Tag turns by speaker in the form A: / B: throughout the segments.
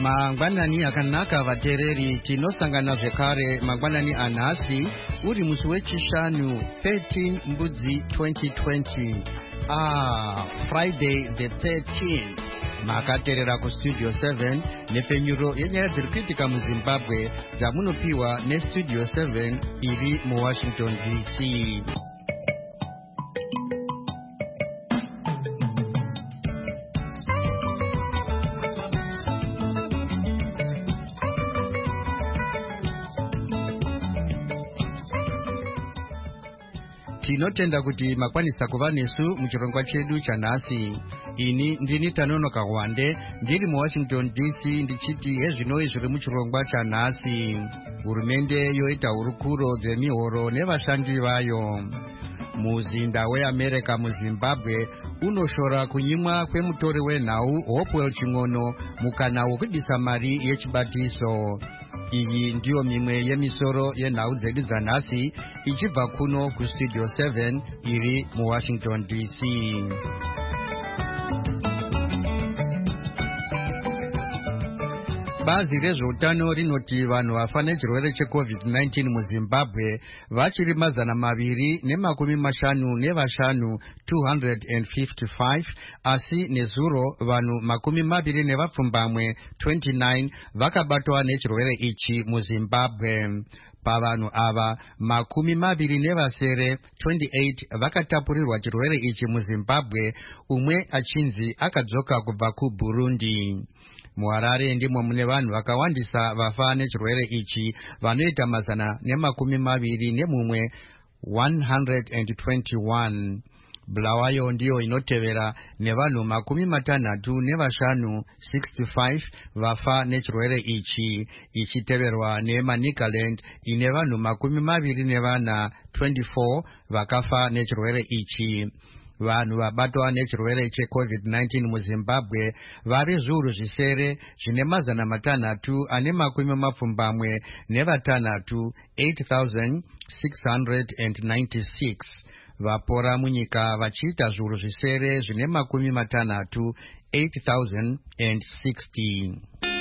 A: Mangwanani akanaka vatereri, tinosangana zvekare mangwanani anhasi uri musi wechishanu 13 Mbudzi 2020. Friday the 13th. Makaterera kustudio 7 nepfenyuro yenyaya dziri kuitika muZimbabwe dzamunopiwa nestudio 7 iri muWashington DC. Tinotenda kuti makwanisa kuva nesu muchirongwa chedu chanhasi. Ini ndini Tanonoka Wande ndiri muWashington DC ndichiti hezvinoi zviri muchirongwa chanhasi. Hurumende yoita hurukuro dzemihoro nevashandi vayo. Muzinda weAmerica muZimbabwe unoshora kunyimwa kwemutori wenhau Hopewell Ching'ono mukana wokudisa mari yechibatiso. Iyi ndiyo mimwe yemisoro yenhau dzedu dzanhasi ichibva kuno kustudio 7 iri muWashington DC. Bazi rezveutano rinoti vanhu vafa nechirwere cheCovid-19 muZimbabwe vachiri 255 255, asi nezuro vanhu 29 vakabatwa nechirwere ichi muZimbabwe. Pavanhu ava 28 vakatapurirwa chirwere ichi muZimbabwe, umwe achinzi akadzoka kubva kuBurundi. MuHarare ndimo mune vanhu vakawandisa vafa nechirwere ichi vanoita 221 121. Bulawayo ndiyo inotevera nevanhu 65 65 vafa nechirwere ichi, ichiteverwa neManicaland ine vanhu 24 24 vakafa nechirwere ichi. Vanhu vabatwa nechirwere cheCovid-19 muZimbabwe vari zviuru zvisere zvine 676 8,696. Vapora munyika vachiita zviuru zvisere zvine 60 8,060.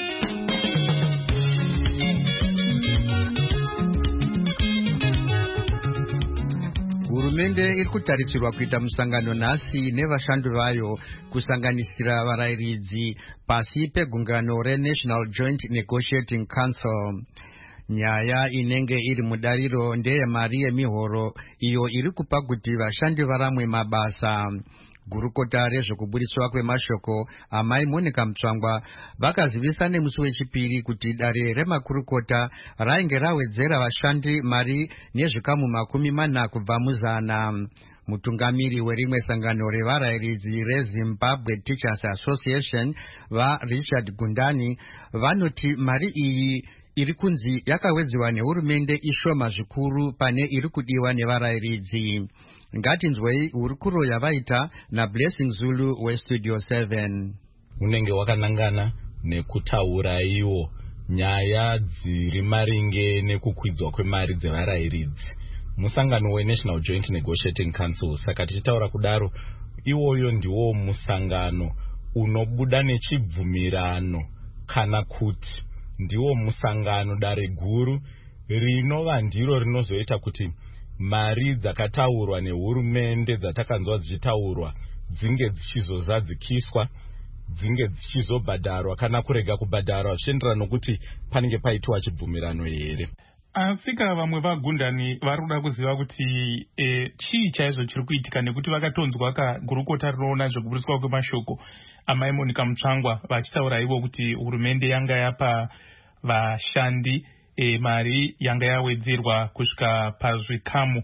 A: Hurumende iri kutarisirwa kuita musangano nhasi nevashandi vayo kusanganisira varayiridzi pasi pegungano reNational Joint Negotiating Council. Nyaya inenge iri mudariro ndeyemari yemihoro iyo iri kupa kuti vashandi varamwe mabasa. Gurukota rezvekuburiswa kwemashoko amai Monica Mutsvangwa vakazivisa nemusi wechipiri kuti dare remakurukota rainge rawedzera vashandi mari nezvikamu 40 kubva muzana. Mutungamiri werimwe sangano revarayiridzi reZimbabwe Teachers Association vaRichard Gundani vanoti mari iyi iri kunzi yakawedzwa nehurumende ishoma zvikuru pane iri kudiwa nevarayiridzi. Ngatinzwei hurukuro yavaita naBlessing Zulu weStudio 7.
B: Unenge wakanangana nekutaura iwo nyaya dziri maringe nekukwidzwa kwemari dzevarayiridzi musangano weNational Joint Negotiating Council. Saka tichitaura kudaro, iwoyo ndiwo musangano unobuda nechibvumirano kana kuti ndiwo musangano dare guru rinova ndiro rinozoita kuti mari dzakataurwa nehurumende dzatakanzwa dzichitaurwa dzinge dzichizozadzikiswa, dzinge dzichizobhadharwa kana kurega kubhadharwa zvichienderana nokuti panenge paitwa chibvumirano here.
C: Asika vamwe vaGundani vari kuda kuziva kuti chii chaizvo chiri kuitika, nekuti vakatonzwa kagurukota rinoona zvekuburiswa kwemashoko amai Monica Mutsvangwa vachitaura ivo kuti hurumende yanga yapa vashandi mari yanga yawedzerwa kusvika pazvikamu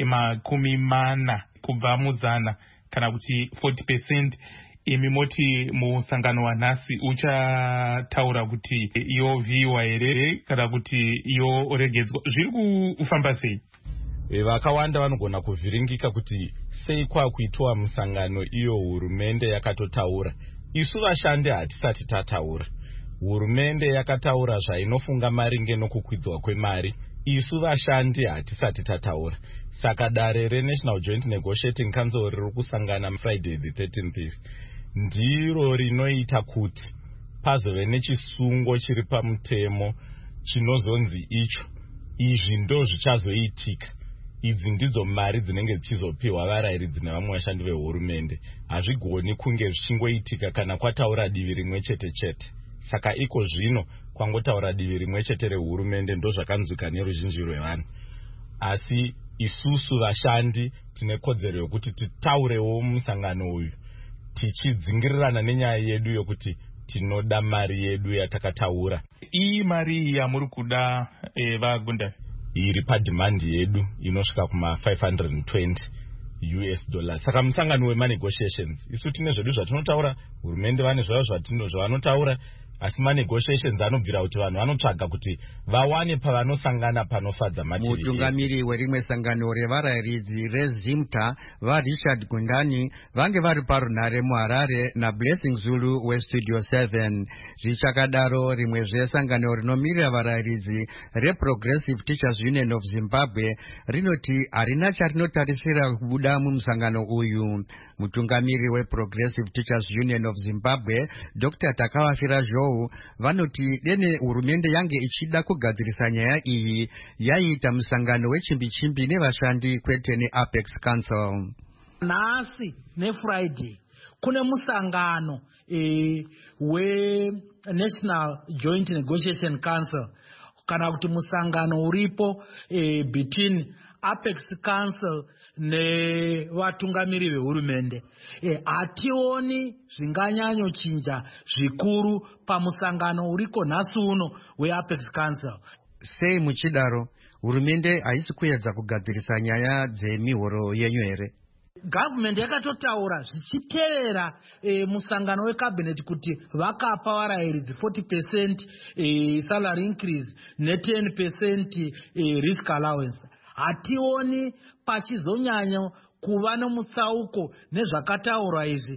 C: 40 kubva muzana, kana kuti 40%. Imi moti musangano wanhasi uchataura kuti yovhiyiwa here kana kuti yoregedzwa, zviri kufamba sei?
B: Vakawanda vanogona kuvhiringika kuti sei kwakuitwa musangano iyo hurumende yakatotaura. Isu vashandi hatisati tataura. Hurumende yakataura zvainofunga maringe nokukwidzwa kwemari. Isu vashandi hatisati tataura. Saka dare reNational Joint Negotiating Council riri kusangana Friday the 13th ndiro rinoita kuti pazove nechisungo chiri pamutemo chinozonzi icho izvi ndo zvichazoitika. Idzi ndidzo mari dzinenge dzichizopiwa varayiridzi nevamwe vashandi vehurumende. Hazvigoni kunge zvichingoitika kana kwataura divi rimwe chete chete. Saka iko zvino kwangotaura divi rimwe chete rehurumende ndo zvakanzwika neruzhinji rwevanhu. Asi isusu vashandi tine kodzero yokuti titaurewo musangano uyu tichidzingirirana nenyaya yedu yokuti tinoda mari yedu yatakataura.
C: Iyi mari yamuri kuda vagundani
B: iri padhimandi yedu inosvika kuma $520. Saka musangano wemanegotiations isu tine zvedu zvatinotaura, hurumende vane zvavo zvavanotaura, asi manegotiations anobvira kuti vanhu vanotsvaga kuti vawane pavanosangana panofadza mativi.
A: Mutungamiri werimwe sangano revarayiridzi reZimta vaRichard Gundani vange vari parunhare muHarare naBlessing Zulu weStudio 7. Zvichakadaro rimwe zvesangano rinomirira varayiridzi reProgressive Teachers Union of Zimbabwe rinoti harina charinotarisira kubuda mumusangano uyu. Mutungamiri weProgressive Teachers Union of Zimbabwe Dr. Takawafira Zhou vanoti dene hurumende yange ichida kugadzirisa nyaya iyi yaita musangano wechimbi-chimbi nevashandi kwete neApex Council.
D: Nhasi neFriday kune musangano we-National Joint Negotiation Council kana kuti musangano uripo between Apex Council nevatungamiri vehurumende. Hationi zvinganyanyochinja zvikuru pamusangano uriko nhasi uno weApex Council.
A: Sei muchidaro hurumende haisi kuedza kugadzirisa nyaya dzemihoro yenyu here?
D: Government yakatotaura zvichiteerera musangano wecabinet kuti vakapa varayiridzi 40% salary increase ne10% risk allowance. Hationi pachizonyanya kuva nomutsauko nezvakataurwa izvi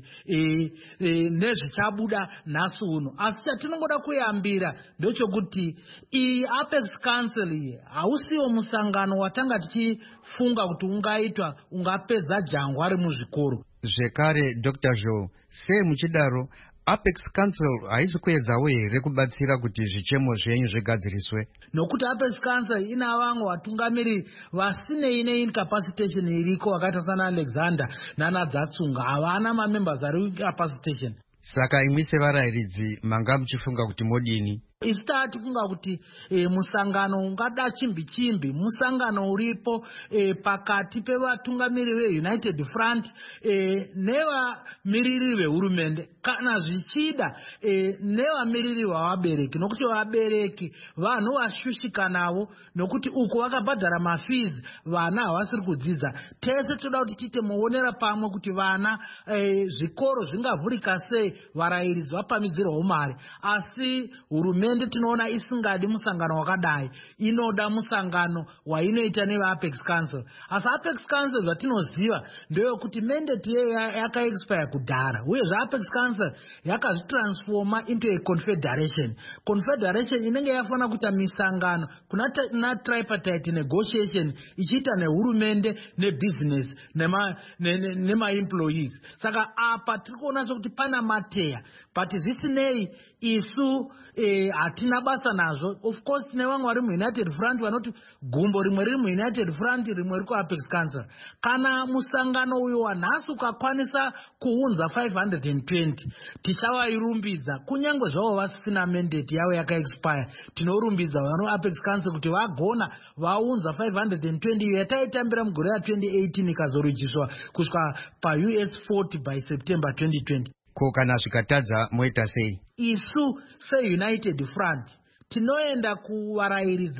D: nezvichabuda nhasi uno. Asi chatinongoda kuyambira ndochokuti iyi Apex Council iyi hausiwo musangano watanga tichifunga kuti ungaitwa ungapedza jangwa remuzvikoro.
A: Zvekare Dr. Zhou, sei muchidaro Apex Council haisi kuedzawo here kubatsira kuti zvichemo zvenyu zvigadziriswe?
D: Nokuti Apex Council ina vamwe vatungamiri vasinei neincapacitation iriko vakaita sana Alexander nana Dzatsunga, havana mamembers ari capacitation.
A: Saka imwi sevarayiridzi manga muchifunga kuti modini?
D: Isu tatifunga kuti musangano ungada chimbi-chimbi, musangano uripo pakati pevatungamiri veUnited Front nevamiriri vehurumende kana zvichida nevamiriri vavabereki, nokuti vabereki vanhu vashushika navo nokuti uko vakabhadhara mafees vana havasiri kudzidza. Tese toda kuti tiite muonera pamwe kuti vana zvikoro zvingavhurika sei, varayiridzi vapamidzirwawo mari. Asi hurumende tinoona isingadi musangano wakadai, inoda musangano wainoita nevaApex Council. Asi Apex Council zvatinoziva ndeyokuti mandate yakaexpire kudhara, uye zvaApex Council yakazvitransforma into a confederation. Confederation inenge yafana kuita misangano kuna tripartite negotiation ichiita nehurumende nebusiness nema-employees. Saka apa tiri kuona sokuti pana mateya, but zvisinei isu hatina basa nazvo. Of course tine vamwe vari muUnited Front vanoti gumbo rimwe riri muUnited Front rimwe riko Apex Council. Kana musangano uyo wanhasi ukakwanisa kuunza 520 tichavarumbidza, kunyange zvavo vasina mandate yavo yakaexpire. Tinorumbidza vano Apex Council kuti vagona vaunza 520 yataitambira mugore ra2018 ikazorujiswa kusvika paUS 40 by September 2020.
A: Ko kana zvikatadza moita sei?
D: Isu seUnited Front tinoenda kuvarayiridzi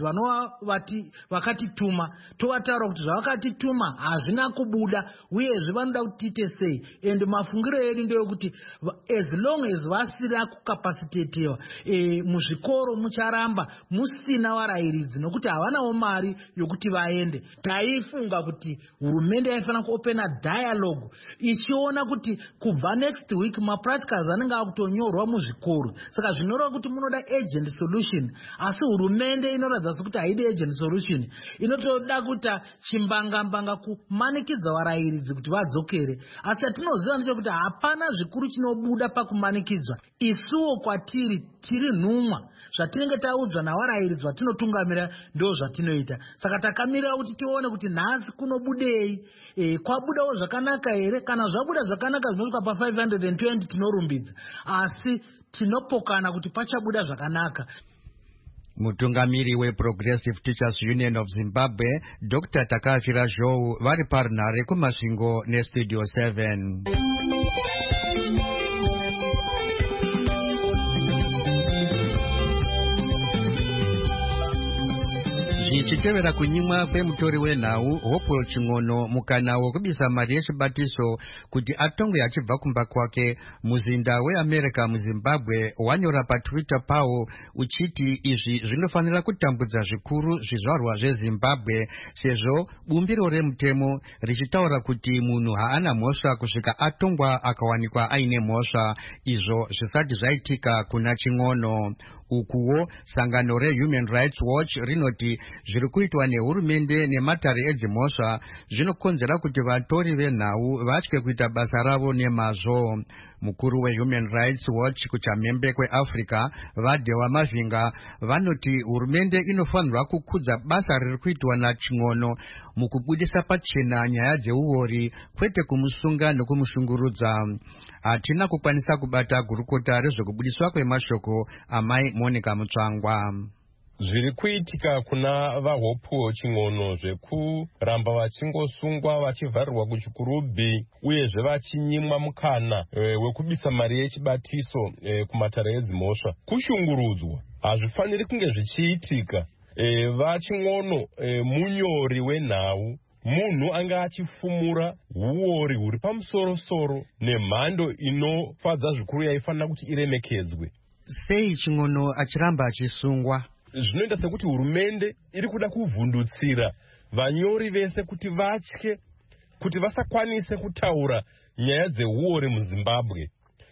D: vakatituma tovataura kuti zvavakatituma hazvina kubuda, uyezve vanoda kuti tiite sei. And mafungiro edu ndeyokuti as long as vasina kukapasitetewa muzvikoro mucharamba musina varayiridzi nokuti havanawo mari yokuti vaende. Taifunga kuti hurumende yaifanira kuopena dialogue ichiona kuti kubva next week mapracticals anenge akutonyorwa muzvikoro. Saka zvinoreva kuti munoda agent solution solution, asi hurumende inoratidza kuti haidi agent solution, inotoda kuita chimbangambanga kumanikidza varairidzi kuti vadzokere. Asi chatinoziva ndechekuti hapana zvikuru chinobuda pakumanikidzwa. Isuwo kwatiri tiri nhumwa, zvatinenge taudzwa navarairidzi vatinotungamira ndo zvatinoita. Saka takamirira kuti tione kuti nhasi kunobudei, kwabudawo zvakanaka here. Kana zvabuda zvakanaka zvinosvika pa 520 tinorumbidza, asi tinopokana kuti pachabuda zvakanaka.
A: Mutungamiri weProgressive Teachers Union of Zimbabwe, Dr. Takashira Zhou, vari parunhare kumasvingo neStudio 7. Ichitevera kunyimwa kwemutori wenhau Hopewell Ching'ono mukana wokubisa mari yechibatiso kuti atongwe achibva kumba kwake, muzinda weAmerica muZimbabwe wanyora paTwitter pawo uchiti izvi zvinofanira kutambudza zvikuru zvizvarwa zveZimbabwe sezvo bumbiro remutemo richitaura kuti munhu haana mhosva kusvika atongwa akawanikwa aine mhosva, izvo zvisati zvaitika kuna Ching'ono. Ukuwo sangano reHuman Rights Watch rinoti zviri kuitwa nehurumende nematare edzimhosva zvinokonzera kuti vatori venhau vatye kuita basa ravo nemazvo. Mukuru weHuman Rights Watch kuchamhembe kweAfrica Vadewa Mavinga vanoti hurumende inofanirwa kukudza basa riri kuitwa naChing'ono mukubudisa pachena nyaya dzeuori, kwete kumusunga nokumushungurudza. Hatina kukwanisa kubata gurukota rezvekubudiswa kwemashoko amai Monica Mutsvangwa.
E: Zviri kuitika kuna vaHopewell Ching'ono zvekuramba vachingosungwa vachivharirwa kuchikurubhi uyezve vachinyimwa mukana wekubisa mari yechibatiso kumatare edzimhosva kushungurudzwa hazvifaniri kunge zvichiitika. VaChing'ono munyori wenhau, munhu anga achifumura huori huri pamusoro-soro nemhando inofadza zvikuru yaifanira kuti iremekedzwe.
A: Sei Ching'ono achiramba achisungwa?
E: Zvinoita sekuti hurumende iri kuda kuvhundutsira vanyori vese kuti vatye, kuti vasakwanise kutaura nyaya dzehuori muZimbabwe.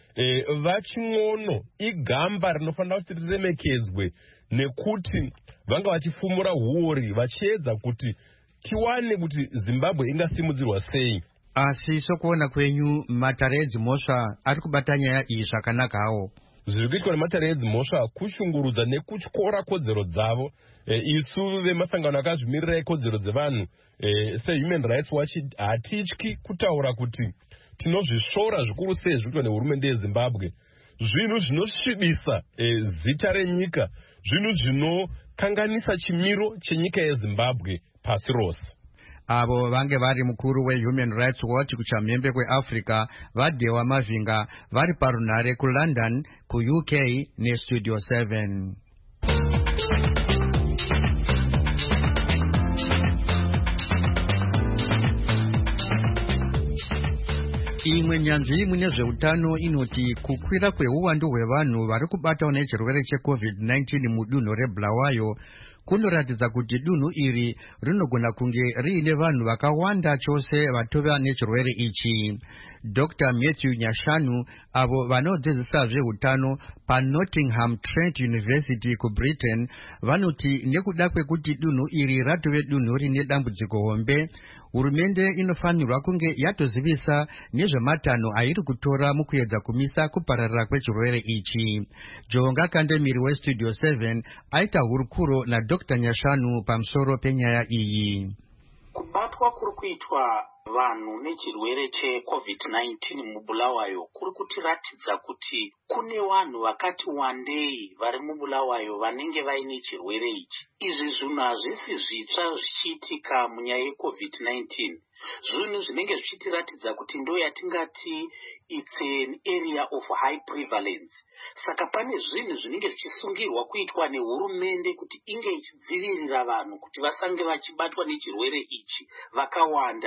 E: VaChing'ono igamba rinofanira kuti riremekedzwe nekuti vanga vachifumura huori vachiedza kuti tiwane kuti Zimbabwe ingasimudzirwa sei.
A: Asi sokuona kwenyu matare edzimhosva ari kubata nyaya iyi zvakanakawo.
E: Zviri kuitwa nematare edzimhosva kushungurudza nekutyora kodzero dzavo. Isu vemasangano akazvimirira ekodzero dzevanhu seHuman Rights Watch hatityi kutaura kuti tinozvisvora zvikuru sei zviri kuitwa nehurumende yeZimbabwe. Zvinhu zvinosvibisa zita renyika, zvinhu zvinokanganisa chimiro chenyika yeZimbabwe pasi rose.
A: Avo vange vari mukuru weHuman Rights Watch kuchamhembe kweAfrica Vadewa Mavinga vari parunhare kuLondon kuUK neStudio 7. Imwe nyanzvi mune zveutano inoti kukwira kweuwandu hwevanhu vari kubatwa nechirwere cheCovid-19 mudunhu reBulawayo kunoratidza kuti dunhu iri rinogona kunge riine vanhu vakawanda chose vatova nechirwere ichi. Dr. Matthew Nyashanu, avo vanodzidzisa zveutano paNottingham Trent University kuBritain, vanoti nekuda kwekuti dunhu iri ratove dunhu rine dambudziko hombe, hurumende inofanirwa kunge yatozivisa nezvematanho airi kutora mukuedza kumisa kupararira kwechirwere ichi. Jonga Kandemiri weStudio 7 aita hurukuro naDr. Nyashanu pamusoro penyaya iyi.
F: Kubatwa kuri kuitwa vanhu nechirwere cheCovid-19 muBulawayo kuri kutiratidza kuti kune vanhu vakati wandei vari muBulawayo vanenge vaine chirwere ichi. Izvi zvinhu hazvisi zvitsva zvichiitika munyaya yeCovid-19. Zvinhu zvinenge zvichitiratidza kuti ndo yatingati it's an area of high prevalence. Saka pane zvinhu zvinenge zvichisungirwa kuitwa nehurumende kuti inge ichidzivirira vanhu kuti vasange vachibatwa nechirwere ichi vakawanda.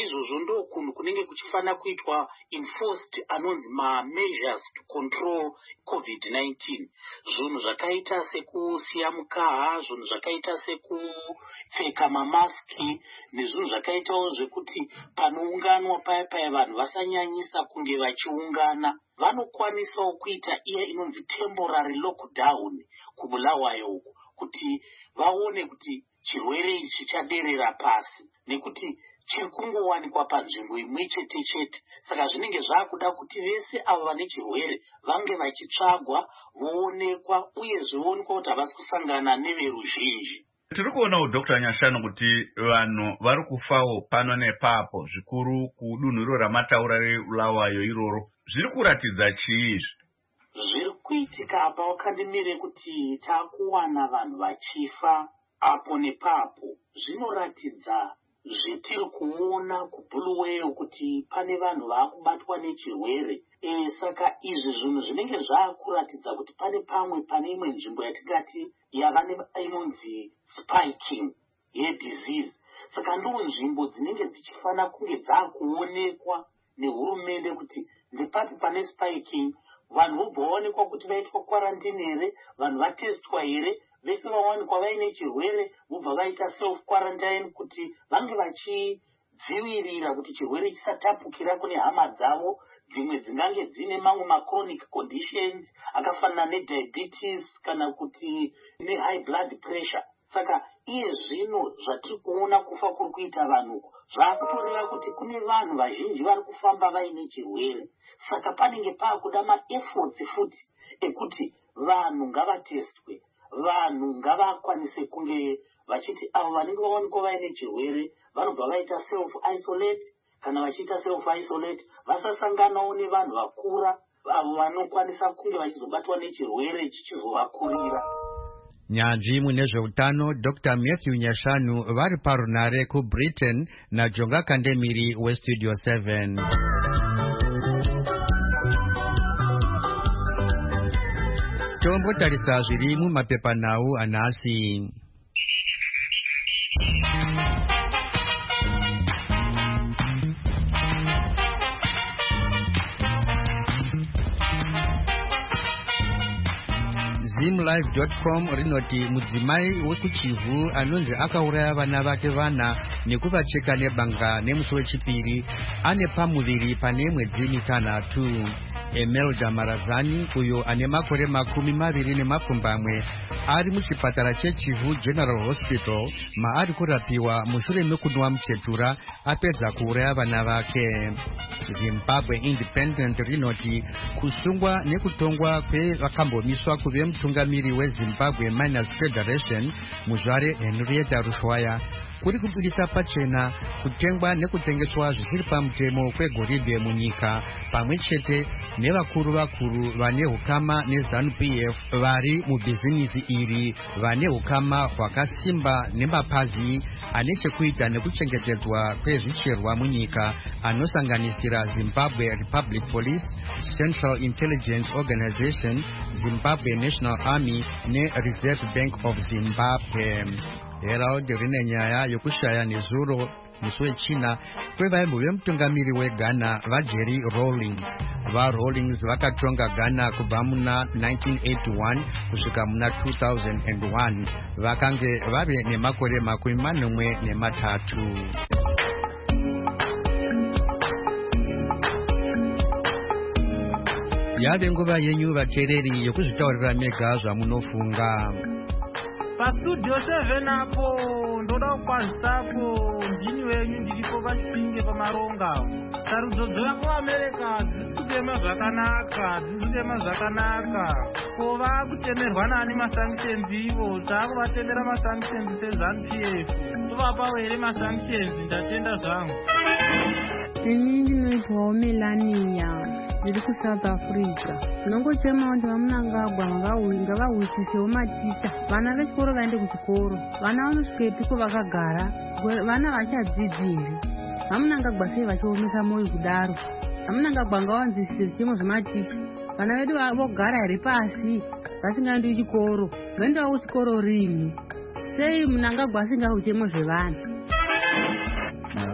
F: naizvozvo ndokunhu kunenge kuchifanira kuitwa enforced anonzi measures to control COVID-19. Zvinhu zvakaita sekusiya mukaha, zvinhu zvakaita sekupfeka mamaski, nezvinhu zvakaitawo zvekuti panounganwa paya vanhu vasanyanyisa kunge vachiungana. Vanokwanisawo kuita iya inonzi temporary lockdown kubulawayo uku, kuti vaone kuti chirwere ichi chaderera pasi, nekuti chiri kungowanikwa panzvimbo imwe chete. Saka zvinenge zvaakuda kuti vese avo vane chirwere vange vachitsvagwa, voonekwa, uye zvionekwa kuti havasi kusangana neveruzhinji.
G: Tiri kuonawo Dr. Nyashanu kuti vanhu vari kufawo pano nepapo, zvikuru kudunhu iro ramataura reBulawayo iroro. Zviri kuratidza chii izvi?
F: Zviri kuitika apa wakandimire kuti takuwana vanhu vachifa apo nepapo. Zvinoratidza zvetiri kuona kuBulawayo kuti pane vanhu vakubatwa nechirwere. Saka izvi zvinhu zvinenge zvaakuratidza kuti pane imwe nzvimbo yatingati yava inonzi spiking yedisease. Saka ndiwo nzvimbo dzinenge dzichifanira kunge dzaakuonekwa nehurumende kuti ndipapi pane spiking. Vanhu vobva vaonekwa kuti vaitwa quarantine here, vanhu vatestwa here, vese vawanikwa vaine chirwere vobva vaita self quarantine kuti vange vachidzivirira kuti chirwere chisatapukira kune hama dzavo dzimwe dzingange dzine mamwe machronic conditions akafanana nediabetes kana kuti nehigh blood pressure. Saka iye zvino zvatiri kuona kufa kuri kuita vanhu zvaakutoreva kuti kune vanhu vazhinji vari kufamba vaine chirwere. Saka panenge paakuda maefforts futi ekuti vanhu ngavatestwe, vanhu ngavakwanise kunge vachiti avo vanenge vaonekwa vaine chirwere vanobva vaita self isolate. Kana vachiita self isolate vasasanganawo nevanhu vakura avo vanokwanisa kunge vachizobatwa nechirwere chichizovakurira.
A: Nyanzvi munezveutano Dr. Matthew Nyashanu vari parunare kuBritain naJonga Kandemiri weStudio 7. Tombotarisa zviri mumapepanhau anhasi. Zimlive.com rinoti mudzimai wekuchivhu anonzi akauraya vana vake vana nekuvacheka nebanga nemusi wechipiri ane pamuviri pane mwedzi mitanhatu. Emelda Marazani uyo ane makore 20 ari muchipatara chechivhu General Hospital maari kurapiwa mushure mekunwa muchetura apedza kuuraya vana vake. Zimbabwe Independent rinoti kusungwa nekutongwa kwevakambomiswa kuve mutungamiri weZimbabwe Miners Federation muzvare Henrietta Rushwaya kuri kubudisa pachena kutengwa nekutengeswa zvisiri pamutemo kwegoridhe munyika, pamwe chete nevakuru vane hukama neZANU-PF vari mubhizinisi iri vane hukama hwakasimba nemapazi ane chekuita nekuchengetedzwa kwezvicherwa munyika anosanganisira Zimbabwe Republic Police, Central Intelligence Organization, Zimbabwe National Army neReserve Bank of Zimbabwe. Herald rine nyaya yokushaya nezuro musi wechina kwevaimbo vemutungamiri weGhana vaJerry Rawlings. VaRawlings vakatonga Ghana kubva muna 1981 kusvika muna 2001. Vakange vave nemakore 43. Yave nguva yenyu vateereri yokuzvitaurira mega zvamunofunga.
D: Pastudio 7 apo ndoda kukwazisapo ndini wenyu ndiripo pachipinge pamaronga. Sarudzo dzavo America dzisikutema zvakanaka. Ko vakutemerwa nani masanctions ivo, takuvatendera masanctions seZANU-PF. Tovapawo here masanctions, ndatenda zvangu.
H: Ini ndinoitwawo Melania. Ndiri kuSouth Africa. Ndinongochema kuti vamunangagwa ngavahusisewo maticha. Vana vechikoro vaende kuchikoro. Vana vanosvika epiko vakagara. Vana vachadzidzi here. Vamunangagwa sei vachiomesa moyo kudaro. Vamunangagwa ngavanzwisise zvichemo zvematicha. Vana vedu vogara here pasi vasingaendi kuchikoro. Voendawo kuchikoro rini? Sei munangagwa asingahu chemo zvevana?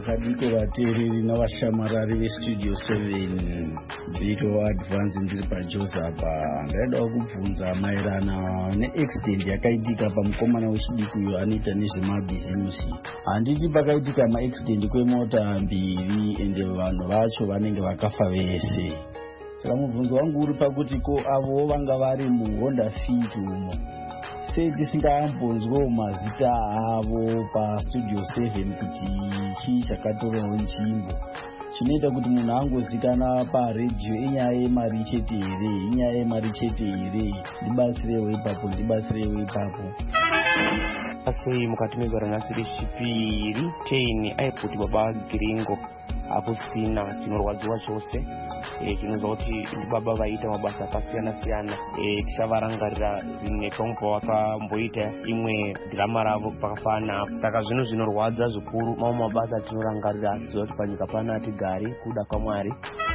I: Wakadiko vateereri navashamarari vestudio 7 ndiro advance ndiri pajosa apa. Ndaida kubvunza maererano neaccident yakaitika pamukomana wechidiki uyo anoita nezvemabhizimusi. Handiti pakaitika maaccident kwemota mbiri ende vanhu vacho vanenge vakafa vese. Saka mubvunzo wangu uri pakuti ko avo vanga vari muHonda Fit umo sei tisingambonzwawo mazita avo pastudio 7 kuti chii chakatorawo nzvimbo chinoita kuti munhu angozikana paredhiyo inyaya yemari chete here, ndibatsirewo ipapo.
J: Asi mukati megore nasiri chipiri 10 airport baba Giringo apo sina chinorwadziwa chose chinonzwa kuti baba vaita mabasa akasiyana-siyana tichavarangarira nepamwe pavakamboita imwe dhirama ravo pakafana. Saka zvinhu zvinorwadza zvikuru mamwe mabasa tinorangarira tiziva kuti panyika pana hatigari kuda kwaMwari.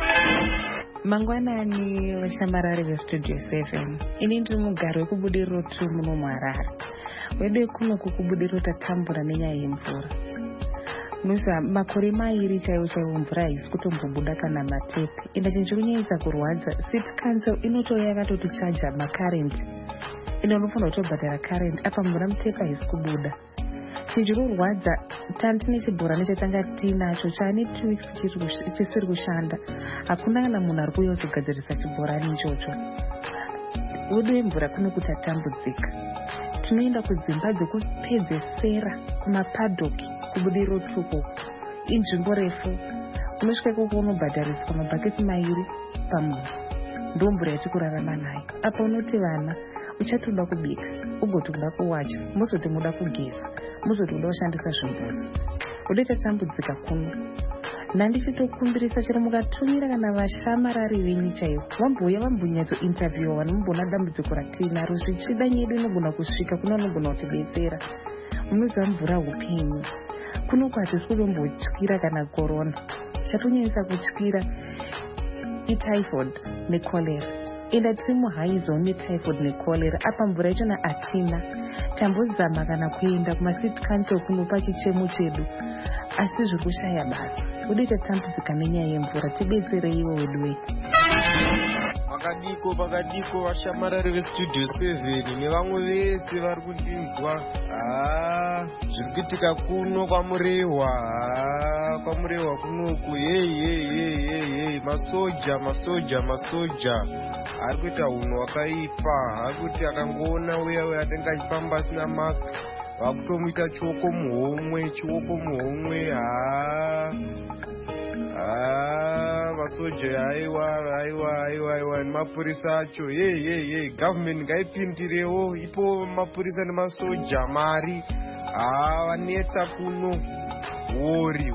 K: Mangwanani vashamarari vestudio 7, ini ndiri mugari wekubudiriro 2 muno muHarare. Wedu kuno kukubudiriro tatambura nenyaya yemvura. Musa makore mairi chaiwo mvura haisi kutombobuda kana matepi. Enda chinhu chirikunyaisa kurwadza city council inotouya yakatoti chaja makarenti. Enda unofanira kutobhadhara karenti apa mvura mutepi haisi kubuda. Chinhu chirikurwadza tine chibhorani chatanga tinacho chaane 2 weeks chisiri kushanda. Hakuna kana munhu ari kuuya kuzogadzirisa chibhorani ichocho. Wedu wemvura kuno kuti atambudzika. Tinoenda kudzimba dzekupedzesera kumapadhoki kubudiriro 2 inzvimbo refu. Unosvika ikoko unobhadhariswa mabhaketi 2 pamunhu. Ndo mvura yatikurarama nayo. Apa unoti vana uchatoda kubika, ugotoda kuwacha, muzoti muda kugeza, muzoti muda kushandisa zvimbuzi. Udoita tambudzika kuno. Nandichitokumbirisa chero mukatumira kana vashamarari venyu chaivo vambouya vambonyatso interview vanombona dambudziko ratinaro zvichida nyedu inogona kusvika kuna anogona kutidetsera. Munoziva mvura upenyu. Kuno kwatisi kutombotyira kana korona. Chatonyanyisa kutyira ityphoid necholera. Enda tiri muhigh zone netyphoid necholera. Apa mvura ichona atina. Tambozama kana kuenda kumacity council kunopa chichemo chedu. Asi zviri kushaya basa. Udoita tambudzika nenyaya yemvura, tibetsereiwo wedu wedu.
L: Pakadiko vashamarari vestudio 7 nevamwe vese vari kundinzwa. Zviri kuitika kuno kwamurehwa kunoku. Hey, masoja ari kuita unhu wakaipa. Ari kuti akangoona uya atenga achifamba asina mask vakutomuita chioko muhomwe. Vasoja aiwa nemapurisa acho. Government ngaipindirewo ipo mapurisa nemasoja mari. Vanetsa kuno. Wori.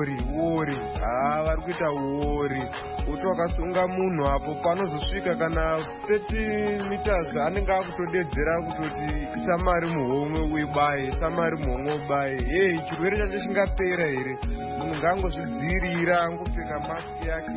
L: Vari kuita wori. Kuti wakasunga munhu apo panozosvika kana 30 meters anenge akutodedzera kutoti samari muhomwe uibaye. Chirwere chacho chingapera here? Munhu ngangozvidzivirira angopfeka maski yake.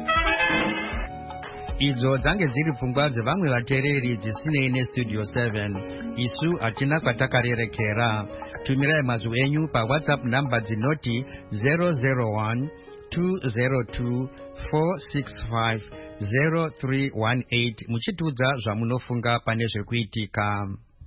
A: Idzo dzange dziri pfungwa dzevamwe vateereri dzisinei nestudio 7. Isu hatina kwatakarerekera. Tumirai mazwi enyu paWhatsApp namba dzinoti 001 202 465 0318 muchitiudza zvamunofunga pane zvekuitika.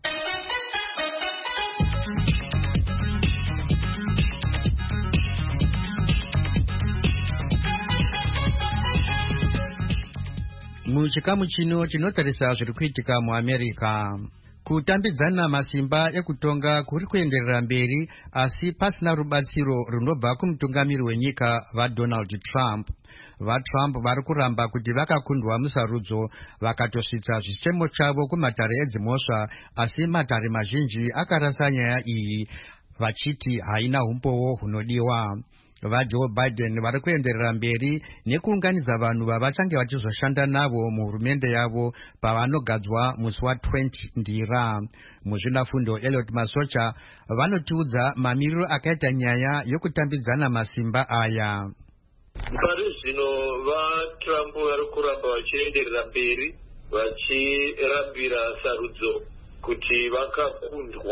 A: Muchikamu chino tinotarisa zviri kuitika muAmerica. Kutambidzana masimba ekutonga kuri kuenderera mberi asi pasina rubatsiro runobva kumutungamiri wenyika vaDonald Trump. VaTrump vari kuramba kuti vakakundwa musarudzo vakatosvitsa zvichemo chavo kumatare edzimhosva, asi matare mazhinji akarasa nyaya iyi vachiti haina umbowo hunodiwa. VaJoe Biden vari kuenderera mberi nekuunganidza vanhu vavachange vachizoshanda navo muhurumende yavo pavanogadzwa musi wa20 Ndira. Muzvinafundo Elliot Masocha vanotiudza mamiriro akaita nyaya yokutambidzana masimba aya.
M: Pari zvino vaTrump vari kuramba vachienderera mberi vachirambira sarudzo kuti vakakundwa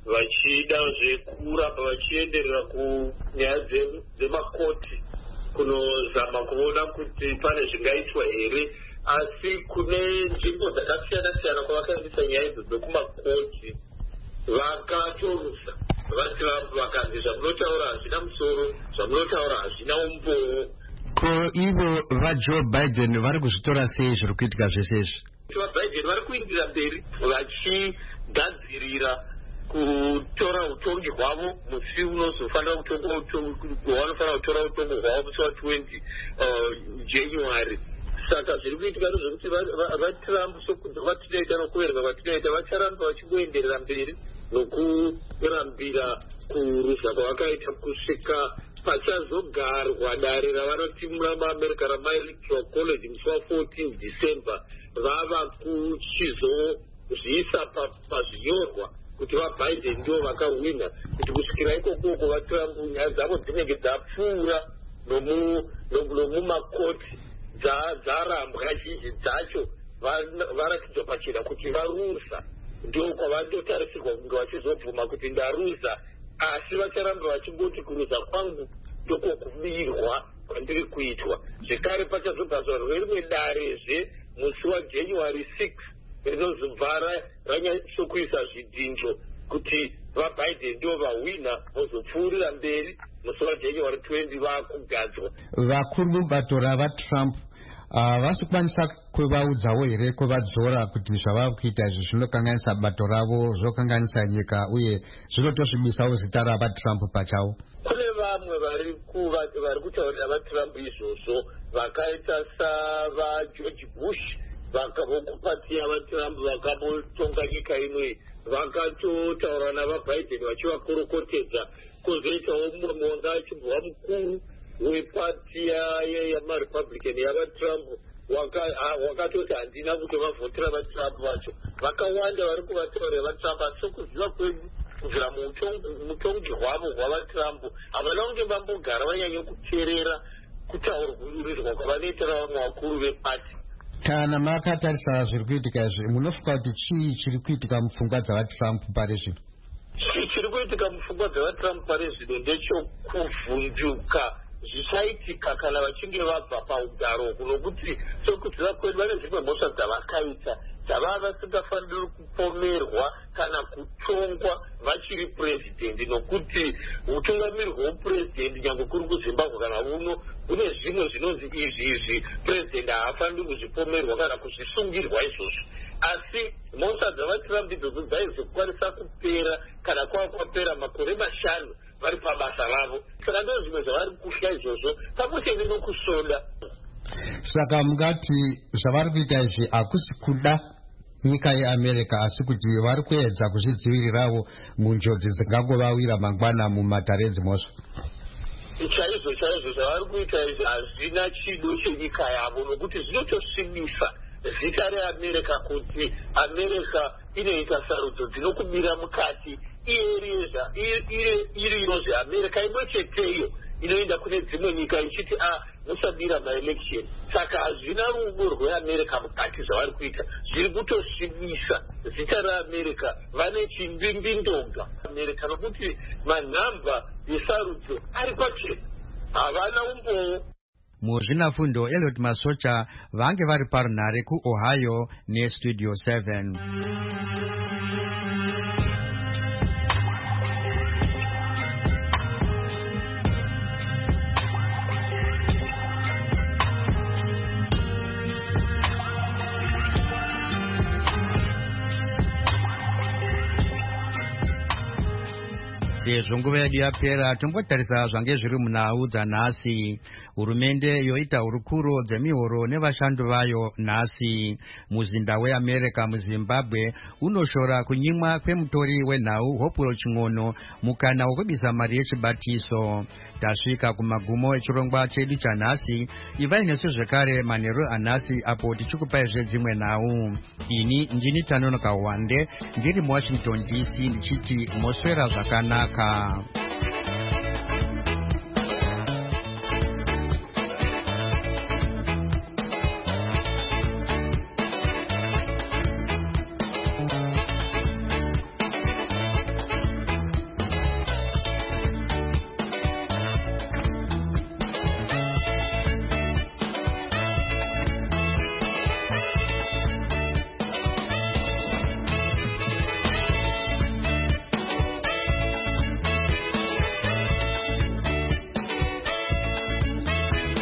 M: vachidazve kuramba vachienderera kunyaya dzemakoti kunozama kuona kuti pane zvingaitwa here, asi kune nzvimbo dzakasiyana-siyana kwavakaendesa nyaya idzo dzekumakoti vakatorusa vatrump vakanzi zvamunotaura hazvina musoro, zvamunotaura hazvina umbowo.
A: Ko ivo vajoe Biden vari kuzvitora sei zviri kuitika zvese izvi?
M: VaBiden vari kuindira mberi vachigadzirira kutora utongi hwavo musi unozofanira wavanofanira kutora utongi hwavo musi wa20 January. Saka zviri kuitika ndezvekuti vaTrump sokunze vatinoita nokuverenga vatinoita vacharamba vachingoenderera mberi nokurambira kurusa kwavakaita kusvika pachazogarwa dare ravanoti muAmerica ramaelectoral college musi wa14 December vava kuchizozviisa pazvinyorwa kuti vaBiden ndio vakahwina, kuti kusvikira ikoko vaTrump nyaya dzavo dzinenge dzapfuura nomumakoti dzarambwa zhinji dzacho varatidzwa pachena kuti varusa. Ndio kwavandotarisirwa kunge vachizobvuma kuti ndarusa, asi vacharamba vachingoti kurusa kwangu ndoko kubirwa kwandiri kuitwa. Zvekare pachazogadzwa rimwe darezve musi waJanuary 6 rinozobva ranyatsokuisa zvidhinjo kuti vaBiden ndio vahwina, vozopfuurira mberi musi waJanuary 20 vakugadzwa.
A: Vakuru mubato ravaTrump vasi kukwanisa kuvaudzawo here kwavadzora kuti zvavari kuita izvi zvinokanganisa bato ravo, zvokanganisa nyika uye zvinotosvibisawo zita ravaTrump pachavo?
M: Kune vamwe vari kutaurira vaTrump izvozvo vakaita savaGeorge Bush vakapati yavaTrump vakabotonga nyika inoi vakatotaura navaBiden vachivakorokotedza. Kozoitawo mumwe wanga achibva mukuru wepati yamarepublican yavaTrump wakatoti handina kutovavhotera vaTrump vacho. Vakawanda vari kuvataurira vaTrump, asi sokuziva kwedu kubvira mutongi hwavo hwavaTrump havana kunge vambogara vanyanya kuteerera kutaurirwa kwavanoitira vamwe vakuru vepati.
A: Kana makatarisa zviri kuitika izvi, munofunga kuti chii chiri kuitika mupfungwa dzavaTrump pari zvino?
M: Chiri kuitika mupfungwa dzavaTrump pari zvino ndechokuvhunduka zvichaitika kana vachinge vabva paugaro kunokuti sokuziva kwedu vane dzimwe mhosva dzavakaita dzavava vasingafaniri kupomerwa kana kutongwa vachiri purezidendi, nokuti utungamiriri hweupurezidendi nyange kuri kuZimbabwe kana uno kune zvimwe zvinonzi izvi purezidendi haafaniri kuzvipomerwa kana kuzvisungirwa izvozvo. Asi mhosva dzavaTrump idzodzo dzaizokwanisa kupera kana kwapera makore 5 vari pabasa ravo. Saka ndo zvimwe zvavari kuhya izvozvo pamwechete nokusonda.
A: Saka mungati zvavari kuita izvi hakusi kuda nyika yeAmerica, asi kuti vari kuedza kuzvidzivirirawo munjodzi dzingangovawira mangwana mumatare edzimhosva.
M: Chaizvo zvavari kuita izvi hazvina chido chenyika yavo, nokuti zvinotosvibisa zita reAmerica kuti America inoita sarudzo dzinokubira mukati iriyozve America imwe cheteyo inoenda kune dzimwe nyika ichiti musabira maelection. Saka hazvina rudo rweAmerica mukati zvavari kuita, zviri kutosvibisa zita reAmerica. Vane chimbimbindonga America nokuti manhamba esarudzo ari pachena, havana umbowo.
A: Muzvinafundo Elliot Masocha vange vari parunhare kuOhio neStudio 7. Sezvo nguva yedu yapera, tombotarisa zvange zviri munhau dzanhasi. Hurumende yoita hurukuro dzemihoro nevashandi vayo nhasi. Muzinda weAmerica muZimbabwe unoshora kunyimwa kwemutori wenhau Hopewell Ching'ono mukana wekubisa mari yechibatiso. Tasvika kumagumo echirongwa chedu chanhasi. Ivai nesu zvekare manheru anhasi apo tichikupaizve dzimwe nhau. Ini ndini Tanonoka Wande ndiri muWashington DC ndichiti moswera zvakanaka.